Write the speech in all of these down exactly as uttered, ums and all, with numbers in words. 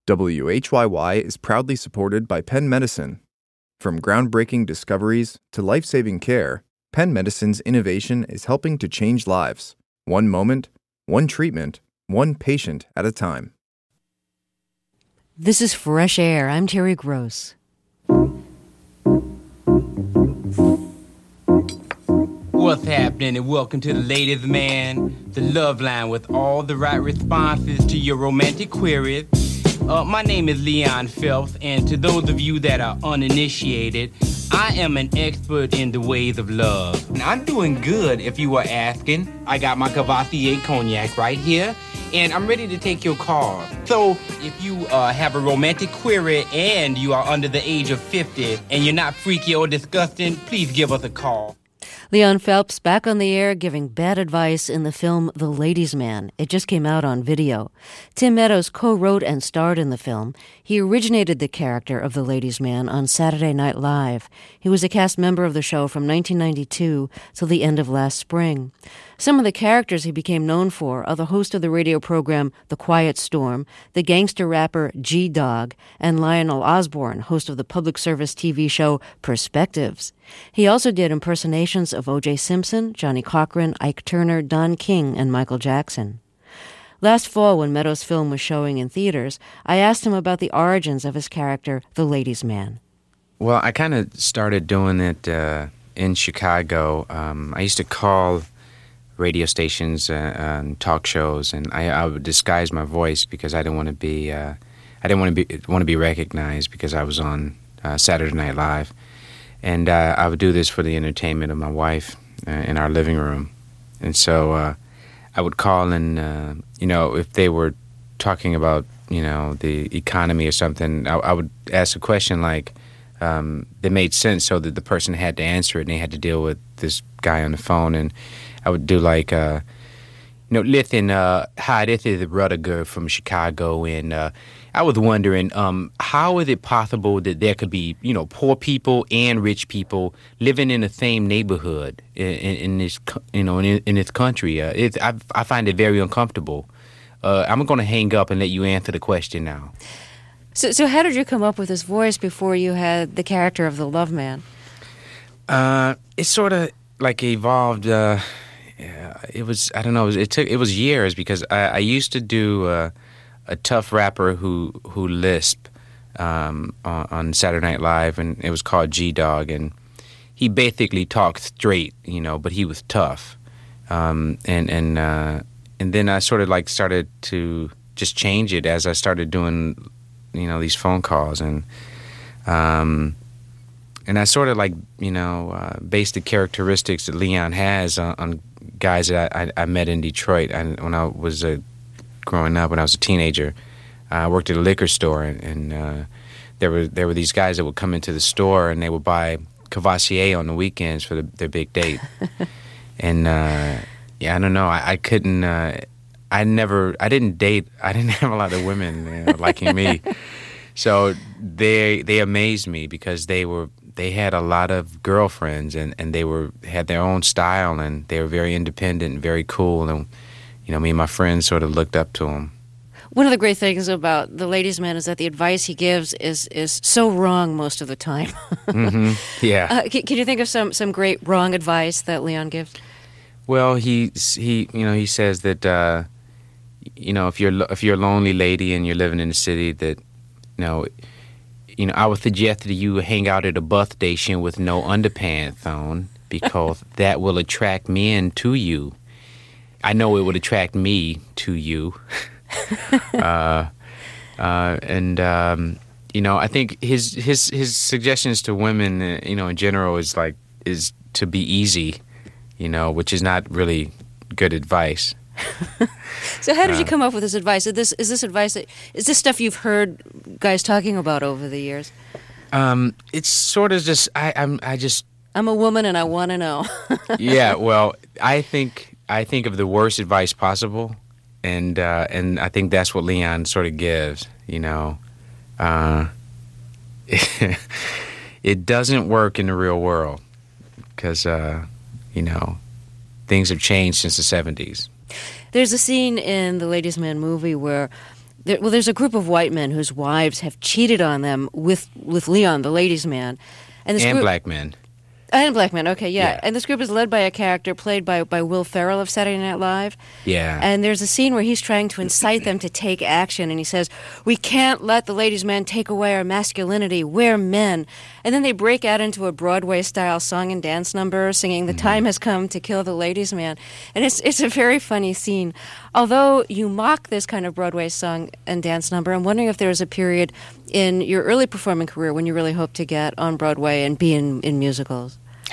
W H Y Y is proudly supported by Penn Medicine. From groundbreaking discoveries to life-saving care, Penn Medicine's innovation is helping to change lives, one moment, one treatment, one patient at a time. This is Fresh Air. I'm Terry Gross. What's happening, and welcome to the Ladies Man, the love line with all the right responses to your romantic queries. Uh, my name is Leon Phelps, and to those of you that are uninitiated, I am an expert in the ways of love. And I'm doing good, if you were asking. I got my Cavassier cognac right here, and I'm ready to take your call. So if you uh, have a romantic query and you are under the age of fifty and you're not freaky or disgusting, please give us a call. Leon Phelps back on the air giving bad advice in the film The Ladies' Man. It just came out on video. Tim Meadows co-wrote and starred in the film. He originated the character of the Ladies' Man on Saturday Night Live. He was a cast member of the show from nineteen ninety-two till the end of last spring. Some of the characters he became known for are the host of the radio program The Quiet Storm, the gangster rapper G-Dog, and Lionel Osborne, host of the public service T V show Perspectives. He also did impersonations of O J Simpson, Johnny Cochran, Ike Turner, Don King, and Michael Jackson. Last fall, when Meadows' film was showing in theaters, I asked him about the origins of his character, the Ladies' Man. Well, I kind of started doing it uh, in Chicago. Um, I used to call radio stations uh, and talk shows, and I, I would disguise my voice because I didn't want to be uh, I didn't want to be want to be recognized because I was on uh, Saturday Night Live, and uh, I would do this for the entertainment of my wife uh, in our living room, and so uh, I would call and uh, you know, if they were talking about, you know, the economy or something, I, I would ask a question like um, that made sense so that the person had to answer it, and they had to deal with this guy on the phone. And I would do like, uh, you know, listen, uh, hi, this is Rudiger from Chicago, and uh, I was wondering, um, how is it possible that there could be, you know, poor people and rich people living in the same neighborhood in, in, in this, you know, in, in this country? Uh, it's, I, I find it very uncomfortable. Uh, I'm going to hang up and let you answer the question now. So, so how did you come up with this voice before you had the character of the Love Man? Uh, it sort of like evolved. Uh, yeah, it was, I don't know, it, was, it took, it was years because I, I used to do uh, a tough rapper who, who lisped um, on, on Saturday Night Live, and it was called G-Dog, and he basically talked straight, you know, but he was tough. Um, and, and, uh, and then I sort of like started to just change it as I started doing, you know, these phone calls, and, um, and I sort of like, you know, uh, based the characteristics that Leon has on, on guys that I, I, I met in Detroit. I, when I was uh, growing up, when I was a teenager, uh, I worked at a liquor store, and, and uh, there were there were these guys that would come into the store and they would buy Cavassier on the weekends for the, their big date. And uh, yeah, I don't know, I, I couldn't. Uh, I never, I didn't date. I didn't have a lot of women, you know, liking me. So they they amazed me because they were. They had a lot of girlfriends, and, and they were had their own style, and they were very independent and very cool. And, you know, me and my friends sort of looked up to them. One of the great things about the Ladies' Man is that the advice he gives is is so wrong most of the time. Mm-hmm. Yeah. Uh, can, can you think of some, some great wrong advice that Leon gives? Well, he he you know he says that uh, you know if you're if you're a lonely lady and you're living in the city, that you know. You know, I would suggest that you hang out at a bus station with no underpants on because that will attract men to you. I know it would attract me to you. uh, uh, and, um, you know, I think his his his suggestions to women, uh, you know, in general is like, is to be easy, you know, which is not really good advice. So how did uh, you come up with this advice? Is this, is this advice, that, is this stuff you've heard guys talking about over the years? Um, it's sort of just, I, I'm, I just... I'm a woman and I want to know. Yeah, well, I think I think of the worst advice possible, and uh, and I think that's what Leon sort of gives, you know. Uh, it doesn't work in the real world because, uh, you know, things have changed since the seventies. There's a scene in the Ladies' Man movie where there, well, there's a group of white men whose wives have cheated on them with with Leon, the ladies' man, and, this and group, black men. And black men, okay, yeah. yeah. And this group is led by a character played by, by Will Ferrell of Saturday Night Live. Yeah. And there's a scene where he's trying to incite them to take action, and he says, we can't let the ladies' men take away our masculinity. We're men. And then they break out into a Broadway-style song and dance number, singing, the time has come to kill the ladies' man. And it's it's a very funny scene. Although you mock this kind of Broadway song and dance number, I'm wondering if there was a period in your early performing career when you really hoped to get on Broadway and be in, in musicals.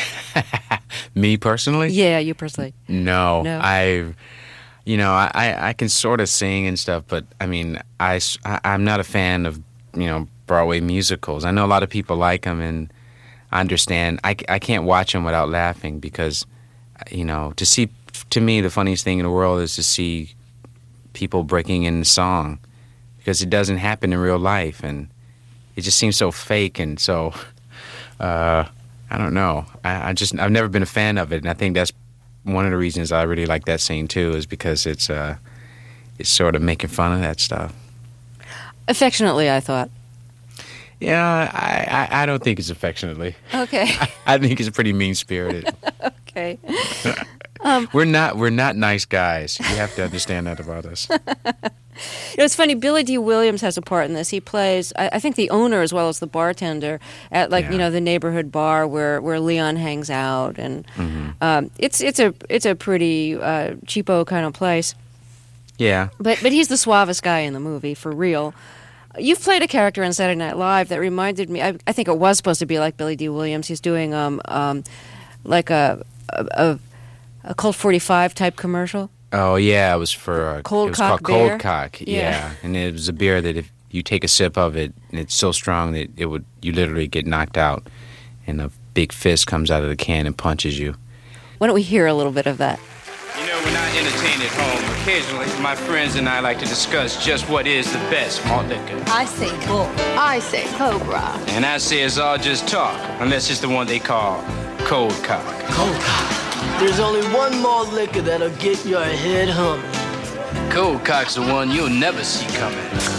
Me personally? Yeah, you personally. No, no. I, you know, I, I can sort of sing and stuff, but I mean, I, I, I'm not a fan of, you know, Broadway musicals. I know a lot of people like them, and I understand. I, I can't watch them without laughing because, you know, to see, to me, the funniest thing in the world is to see people breaking in the song, because it doesn't happen in real life, and it just seems so fake and so, uh, I don't know. I, I just, I've never been a fan of it, and I think that's one of the reasons I really like that scene too, is because it's, uh, it's sort of making fun of that stuff. Affectionately, I thought. Yeah, I, I, I don't think it's affectionately. Okay. I, I think it's pretty mean-spirited. Okay. Um, we're not we're not nice guys. You have to understand that about us. You know, it's funny. Billy D. Williams has a part in this. He plays, I, I think, the owner as well as the bartender at, like, yeah. you know, the neighborhood bar where, where Leon hangs out, and mm-hmm. um, it's it's a it's a pretty uh, cheapo kind of place. Yeah. But but he's the suavest guy in the movie, for real. You've played a character on Saturday Night Live that reminded me. I, I think it was supposed to be like Billy D. Williams. He's doing um um like a a, a Colt forty-five type commercial. Oh yeah, it was for uh, Cold it was Cock called beer? Cold Cock. Yeah. Yeah. And it was a beer that if you take a sip of it, and it's so strong that it would you literally get knocked out, and a big fist comes out of the can and punches you. Why don't we hear a little bit of that? You know, when I entertain at home, occasionally my friends and I like to discuss just what is the best malt liquor. I say bull. I say cobra. And I say it's all just talk, unless it's the one they call Cold Cock. Cold Cock. There's only one more liquor that'll get your head humming. Cold Cock's the one you'll never see coming.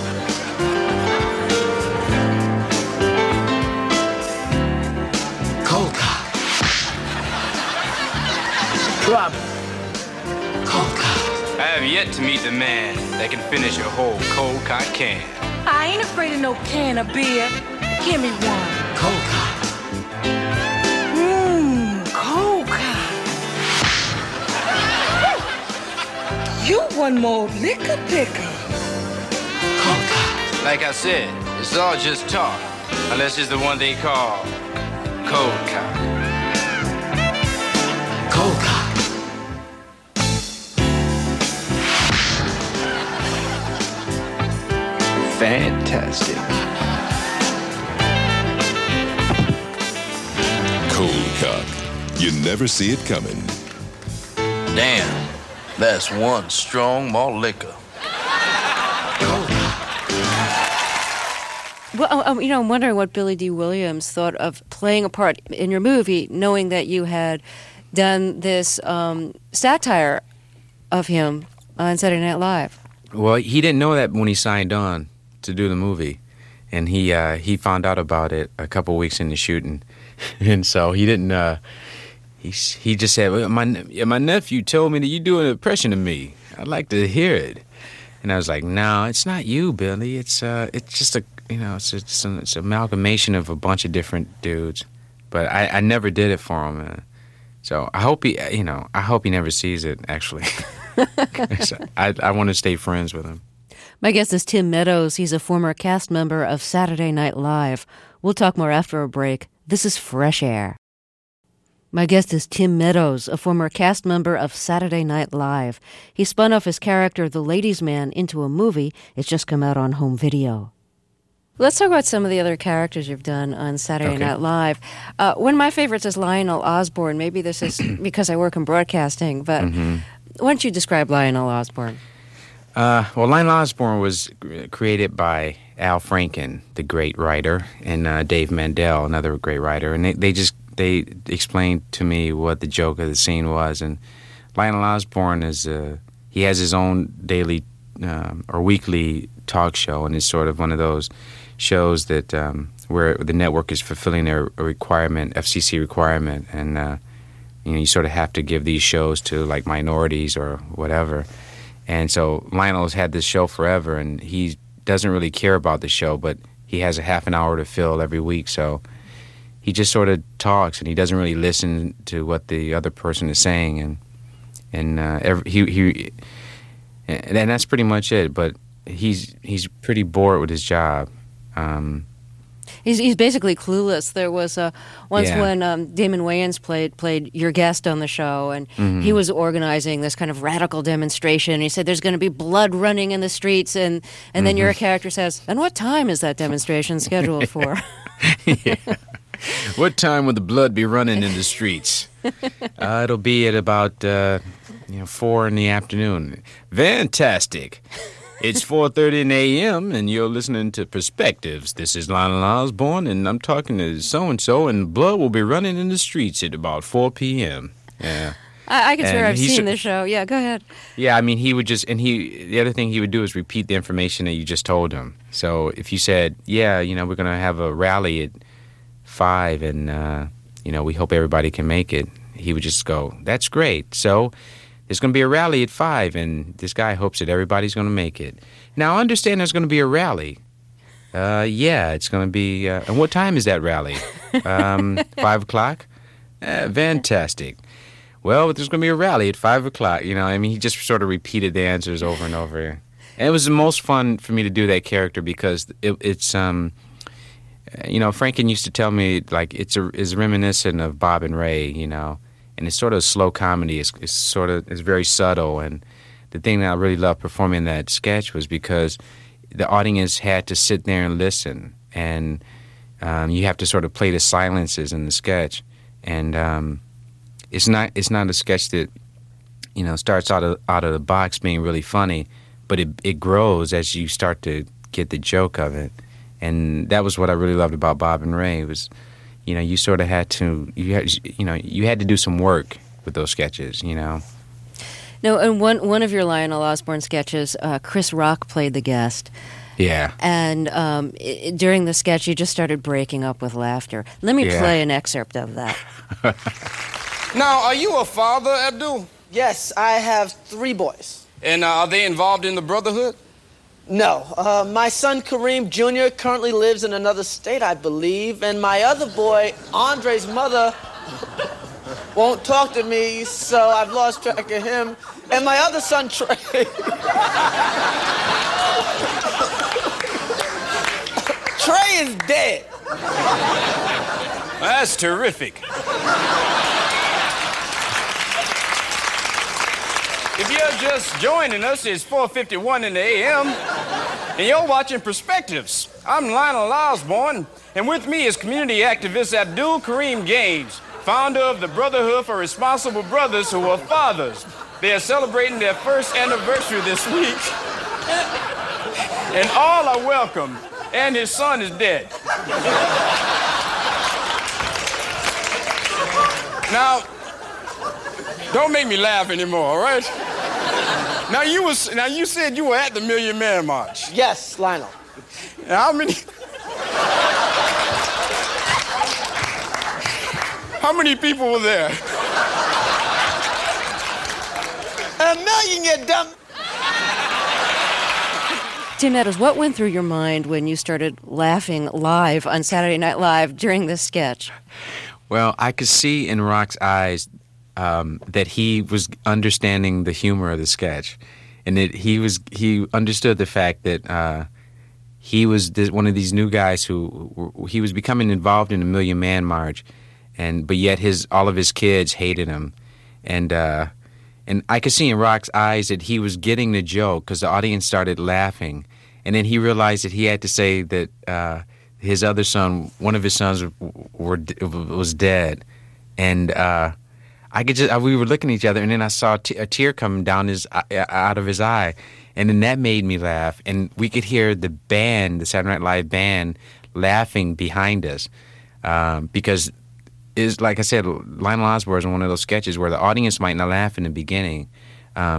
Cold Cock. Drop it. Cold Cock. I have yet to meet the man that can finish a whole Cold Cock can. I ain't afraid of no can of beer. Give me one. Cold Cock. Mmm, cold cock. You one more liquor picker. Cold Cock. Like I said, it's all just talk, unless it's the one they call Cold Cock. Cold Cock. Fantastic. Cold Cock. You never see it coming. Damn, that's one strong malt liquor. Well, um, you know, I'm wondering what Billy D. Williams thought of playing a part in your movie, knowing that you had done this um, satire of him on Saturday Night Live. Well, he didn't know that when he signed on to do the movie, and he uh, he found out about it a couple weeks into shooting, and so he didn't. Uh, he he just said, well, "My my nephew told me that you do an impression of me. I'd like to hear it." And I was like, "No, it's not you, Billy. It's uh, it's just a you know, it's it's an, it's an amalgamation of a bunch of different dudes." But I, I never did it for him, man. So I hope he, you know, I hope he never sees it. Actually, I I want to stay friends with him. My guest is Tim Meadows. He's a former cast member of Saturday Night Live. We'll talk more after a break. This is Fresh Air. My guest is Tim Meadows, a former cast member of Saturday Night Live. He spun off his character, the Ladies' Man, into a movie. It's just come out on home video. Let's talk about some of the other characters you've done on Saturday Okay. Night Live. Uh, one of my favorites is Lionel Osborne. Maybe this is because I work in broadcasting, but Mm-hmm. why don't you describe Lionel Osborne? Uh, well, Lionel Osborne was created by Al Franken, the great writer, and uh, Dave Mandel, another great writer, and they, they just they explained to me what the joke of the scene was. And Lionel Osborne is uh, he has his own daily um, or weekly talk show, and it's sort of one of those shows that um, where the network is fulfilling their requirement, F C C requirement, and uh, you know, you sort of have to give these shows to like minorities or whatever. And so Lionel's had this show forever, and he doesn't really care about the show, but he has a half an hour to fill every week, so he just sort of talks, and he doesn't really listen to what the other person is saying, and and uh, every, he he and, and that's pretty much it. But he's he's pretty bored with his job. Um, He's he's basically clueless. There was uh, once Yeah. when um, Damon Wayans played played your guest on the show, and Mhm. he was organizing this kind of radical demonstration. And he said, "There's going to be blood running in the streets," and and then your Mhm. character says, "And what time is that demonstration scheduled for?" yeah. What time will the blood be running in the streets? Uh, it'll be at about uh, you know four in the afternoon. Fantastic. It's four thirty in the a m and you're listening to Perspectives. This is Lionel Osborne, and I'm talking to so-and-so, and blood will be running in the streets at about four p m Yeah. I, I can swear And I've he seen should- this show. Yeah, go ahead. Yeah, I mean, he would just, and he, the other thing he would do is repeat the information that you just told him. So if you said, yeah, you know, we're going to have a rally at five, and, uh, you know, we hope everybody can make it, he would just go, that's great. So there's going to be a rally at five, and this guy hopes that everybody's going to make it. Now, I understand there's going to be a rally. Uh, yeah, it's going to be, uh, and what time is that rally? Um, five o'clock? Uh, fantastic. Well, there's going to be a rally at five o'clock. You know, I mean, he just sort of repeated the answers over and over. And it was the most fun for me to do that character because it, it's, um, you know, Franken used to tell me, like, it's a, it's reminiscent of Bob and Ray, you know, and it's sort of slow comedy. It's, it's sort of, it's very subtle. And the thing that I really loved performing that sketch was because the audience had to sit there and listen. And um, you have to sort of play the silences in the sketch. And, um, It's not. It's not a sketch that, you know, starts out of out of the box being really funny, but it it grows as you start to get the joke of it, and that was what I really loved about Bob and Ray. Was, you know, you sort of had to you had, you know you had to do some work with those sketches, you know. No, and one one of your Lionel Osborne sketches, uh, Chris Rock played the guest. Yeah. And um, i during the sketch, you just started breaking up with laughter. Let me Yeah. play an excerpt of that. Now, are you a father, Abdul? Yes, I have three boys. And uh, are they involved in the Brotherhood? No. Uh, my son Kareem Junior currently lives in another state, I believe, and my other boy, Andre's mother, won't talk to me, so I've lost track of him. And my other son, Trey. Trey is dead. That's terrific. If you're just joining us, it's four fifty-one in the a m, and you're watching Perspectives. I'm Lionel Osborne, and with me is community activist Abdul Kareem Gaines, founder of the Brotherhood for Responsible Brothers Who Are Fathers. They are celebrating their first anniversary this week, and all are welcome, and his son is dead. Now, don't make me laugh anymore, all right? Now you was now you said you were at the Million Man March. Yes, Lionel. Now, how many? How many people were there? A million, you dumb. Tim Meadows, what went through your mind when you started laughing live on Saturday Night Live during this sketch? Well, I could see in Rock's eyes um, that he was understanding the humor of the sketch, and that he was he understood the fact that uh, he was this, one of these new guys who, who he was becoming involved in the Million Man March, and but yet his all of his kids hated him, and uh, and I could see in Rock's eyes that he was getting the joke because the audience started laughing, and then he realized that he had to say that. Uh, His other son, one of his sons, were was dead, and uh, I could just we were looking at each other, and then I saw a, t- a tear come down his out of his eye, and then that made me laugh, and we could hear the band, the Saturday Night Live band, laughing behind us, um, because is like I said, Lionel Osborne is one of those sketches where the audience might not laugh in the beginning. Um,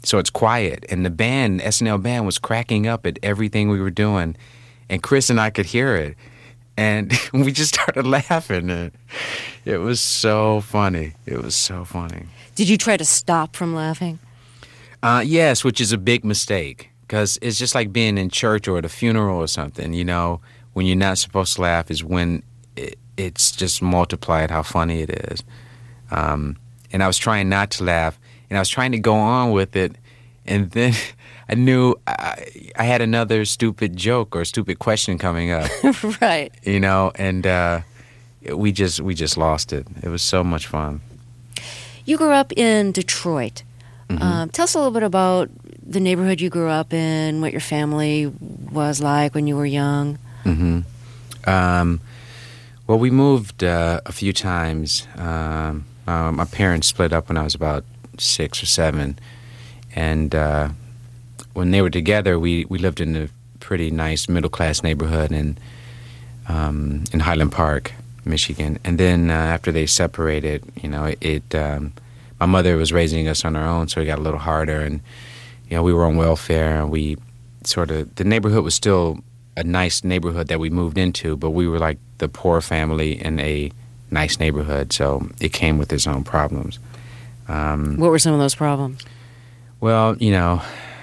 so it's quiet, and the band, S N L band, was cracking up at everything we were doing, and Chris and I could hear it, and we just started laughing, and it was so funny. It was so funny. Did you try to stop from laughing? Uh, yes, which is a big mistake, because it's just like being in church or at a funeral or something, you know, when you're not supposed to laugh is when it, it's just multiplied how funny it is. Um, and I was trying not to laugh, and I was trying to go on with it, and then I knew I, I had another stupid joke or stupid question coming up. Right. You know, and uh, we just we just lost it. It was so much fun. You grew up in Detroit. Mm-hmm. Um, tell us a little bit about the neighborhood you grew up in, what your family was like when you were young. Mm-hmm. Um, well, we moved uh, a few times. Um, uh, my parents split up when I was about six or seven. And uh, when they were together, we, we lived in a pretty nice middle-class neighborhood in, um, in Highland Park, Michigan. And then uh, after they separated, you know, it... it um, my mother was raising us on her own, so it got a little harder. And, you know, we were on welfare. And we sort of... The neighborhood was still a nice neighborhood that we moved into, but we were like the poor family in a nice neighborhood, so it came with its own problems. Um, what were some of those problems? Well, you know,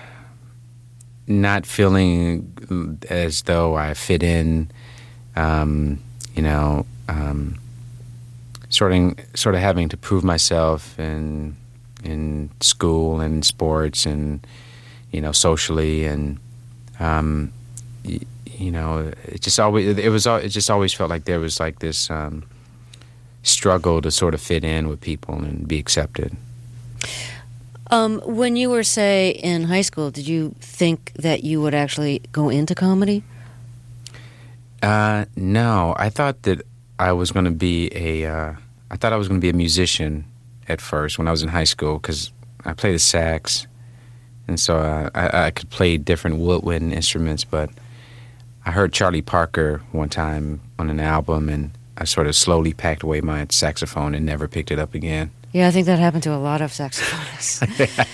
not feeling as though I fit in, um, you know, um, sort of, sort of having to prove myself in in school and in sports and, you know, socially, and um, y- you know, it just always it was it just always felt like there was like this um, struggle to sort of fit in with people and be accepted. Um, when you were, say, in high school, did you think that you would actually go into comedy? Uh, no, I thought that I was going to be a. Uh, I thought I was going to be a musician at first when I was in high school, because I played the sax, and so uh, I, I could play different woodwind instruments. But I heard Charlie Parker one time on an album, and I sort of slowly packed away my saxophone and never picked it up again. Yeah, I think that happened to a lot of saxophonists.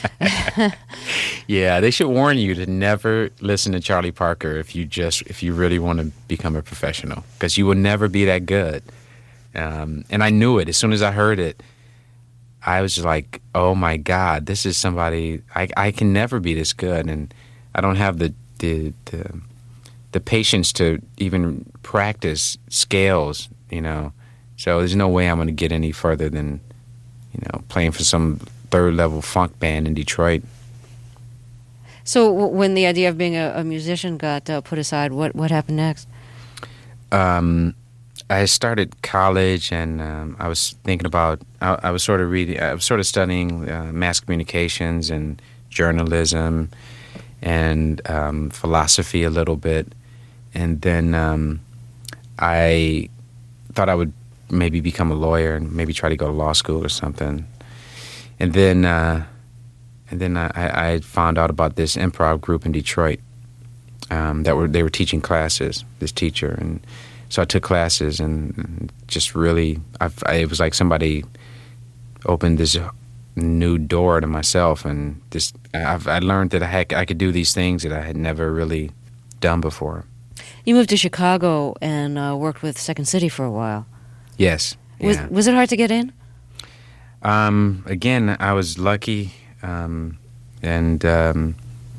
Yeah, they should warn you to never listen to Charlie Parker if you just if you really want to become a professional, because you will never be that good. Um, and I knew it as soon as I heard it. I was like, "Oh my God, this is somebody I I can never be this good," and I don't have the the the, the patience to even practice scales, you know. So there's no way I'm going to get any further than, you know, playing for some third-level funk band in Detroit. So w- when the idea of being a, a musician got uh, put aside, what, what happened next? Um, I started college, and um, I was thinking about, I, I was sort of reading, I was sort of studying uh, mass communications and journalism and um, philosophy a little bit. And then um, I thought I would maybe become a lawyer and maybe try to go to law school or something. And then uh, and then I, I found out about this improv group in Detroit um, that were they were teaching classes, this teacher. And so I took classes, and just really, I've, I, it was like somebody opened this new door to myself. And this, I've, I learned that I, had, I could do these things that I had never really done before. You moved to Chicago and uh, worked with Second City for a while. Yes. Was yeah. was it hard to get in? Um, again, I was lucky, um, and um,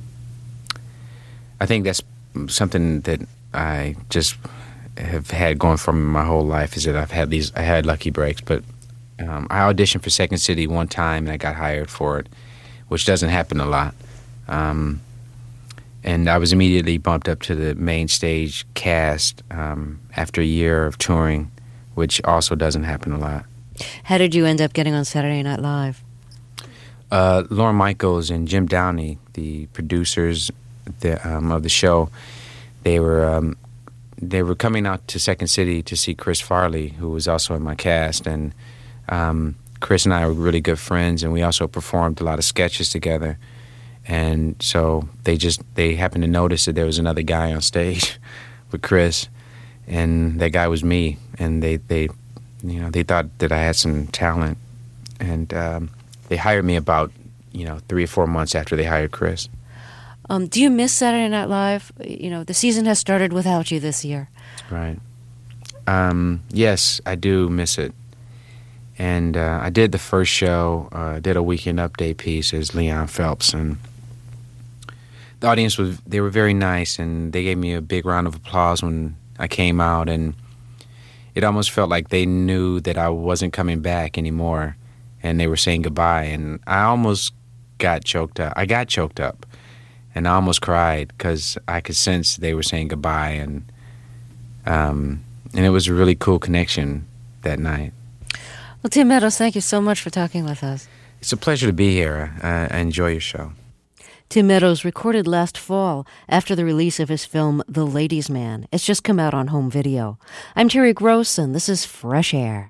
I think that's something that I just have had going for me my whole life, is that I've had these, I had lucky breaks. But um, I auditioned for Second City one time, and I got hired for it, which doesn't happen a lot. Um, and I was immediately bumped up to the main stage cast um, after a year of touring, which also doesn't happen a lot. How did you end up getting on Saturday Night Live? Uh, Lorne Michaels and Jim Downey, the producers the, um, of the show, they were um, they were coming out to Second City to see Chris Farley, who was also in my cast, and um, Chris and I were really good friends, and we also performed a lot of sketches together. And so they just they happened to notice that there was another guy on stage with Chris, and that guy was me, and they they. You know, they thought that I had some talent, and um, they hired me about you know, three or four months after they hired Chris. Um, do you miss Saturday Night Live? You know, the season has started without you this year. Right. Um, yes, I do miss it. And uh, I did the first show, uh, did a weekend update piece as Leon Phelps, and the audience was, they were very nice, and they gave me a big round of applause when I came out, and it almost felt like they knew that I wasn't coming back anymore, and they were saying goodbye, and I almost got choked up. I got choked up, and I almost cried because I could sense they were saying goodbye, and um, and it was a really cool connection that night. Well, Tim Meadows, thank you so much for talking with us. It's a pleasure to be here. Uh, I enjoy your show. Tim Meadows recorded last fall after the release of his film The Ladies' Man. It's just come out on home video. I'm Terry Gross, and this is Fresh Air.